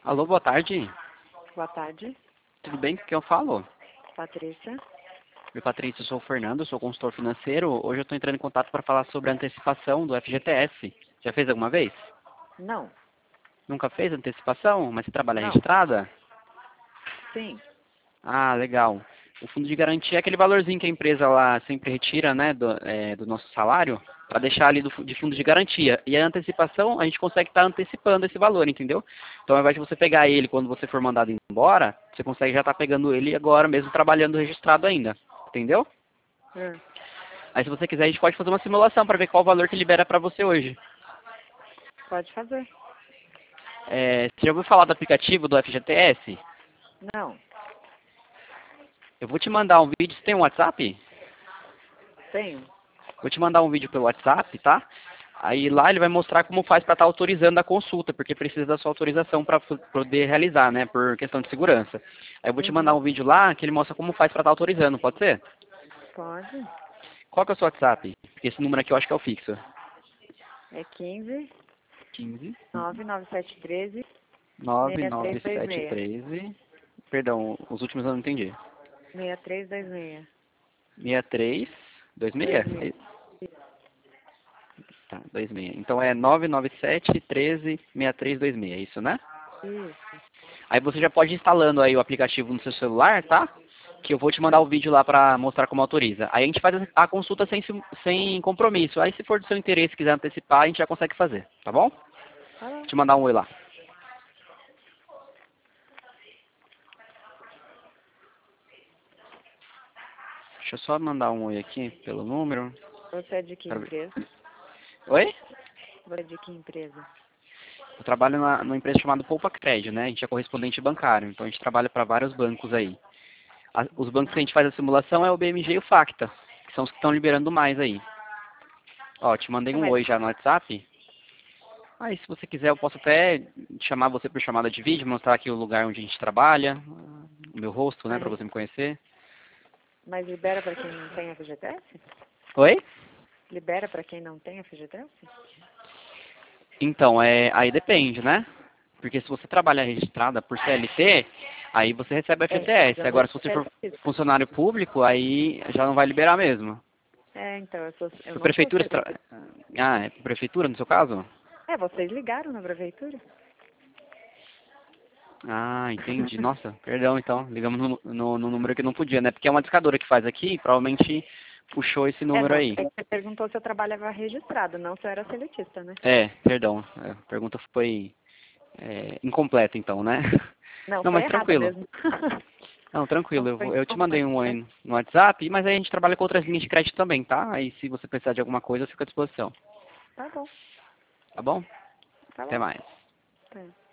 Alô, boa tarde. Boa tarde, Tudo bem? Com quem eu falo? Patrícia. Oi, Patrícia, eu sou o Fernando, eu sou consultor financeiro. Hoje eu estou entrando em contato para falar sobre a antecipação do FGTS. Já fez alguma vez? Não, Nunca fez antecipação? Mas você trabalha não, registrada? sim, Ah, legal. O fundo de garantia é aquele valorzinho que a empresa lá sempre retira, né, do nosso salário, para deixar ali de fundo de garantia. E a antecipação, a gente consegue estar antecipando esse valor, entendeu? Então, ao invés de você pegar ele quando você for mandado embora, você consegue já estar pegando ele agora, mesmo trabalhando registrado ainda. Entendeu? hum, Aí, se você quiser, a gente pode fazer uma simulação para ver qual valor que libera para você hoje. pode fazer. Você já ouviu falar do aplicativo do FGTS? Não, Eu vou te mandar um vídeo. Você tem um WhatsApp? tenho. Vou te mandar um vídeo pelo WhatsApp, tá? Aí lá ele vai mostrar como faz para estar autorizando a consulta, porque precisa da sua autorização para poder realizar, né, por questão de segurança. Aí eu vou te mandar Uhum, um vídeo lá que ele mostra como faz para estar autorizando, pode ser? pode. Qual que é o seu WhatsApp? Porque esse número aqui eu acho que é o fixo. É 15 15 99713 6326. 99713. Perdão, os últimos eu não entendi. 6326. 6326? 26. Tá, 26. Então é 997136326, é isso, né? Isso. Aí você já pode ir instalando aí o aplicativo no seu celular, tá? Que eu vou te mandar o vídeo lá pra mostrar como autoriza. Aí a gente faz a consulta sem compromisso. Aí se for do seu interesse, quiser antecipar, a gente já consegue fazer, tá bom? Tá bom. Vou te mandar um oi lá. Deixa eu só mandar um oi aqui pelo número. Você é de que Quero ver. empresa? Oi? Você é de que empresa? Eu trabalho numa empresa chamada Poupa Crédito, né? A gente é correspondente bancário, então a gente trabalha para vários bancos aí. Os bancos que a gente faz a simulação é o BMG e o Facta, que são os que estão liberando mais aí. Ó, te mandei É, um mas, oi já no WhatsApp. Aí, se você quiser, eu posso até chamar você por chamada de vídeo, mostrar aqui o lugar onde a gente trabalha, o meu rosto, né, para mas, você me conhecer. mas libera para quem não tem FGTS? Oi? Libera para quem não tem FGTS? Então, aí depende, né? Porque se você trabalha registrada por CLT, aí você recebe É, então, mas FGTS. eu não Agora, se sou você for seletista. funcionário público, aí já não vai liberar mesmo. É, então, eu Por não sou prefeitura, seletista. é por prefeitura no seu caso? É, vocês ligaram na prefeitura? Ah, entendi. Nossa, perdão então. Ligamos no número que não podia, né? Porque é uma discadora que faz aqui, e provavelmente puxou esse É, número não, aí. você perguntou se eu trabalhava registrado, não se eu era seletista, né? Perdão. A pergunta foi incompleta então, né? Não, Não, foi mas errada tranquilo. mesmo. Não, Não tranquilo. foi Eu te mandei um incompleta. oi no WhatsApp, mas aí a gente trabalha com outras linhas de crédito também, tá? Aí se você precisar de alguma coisa, eu fico à disposição. Tá bom, Tá bom? tá Até bom. mais. Tá.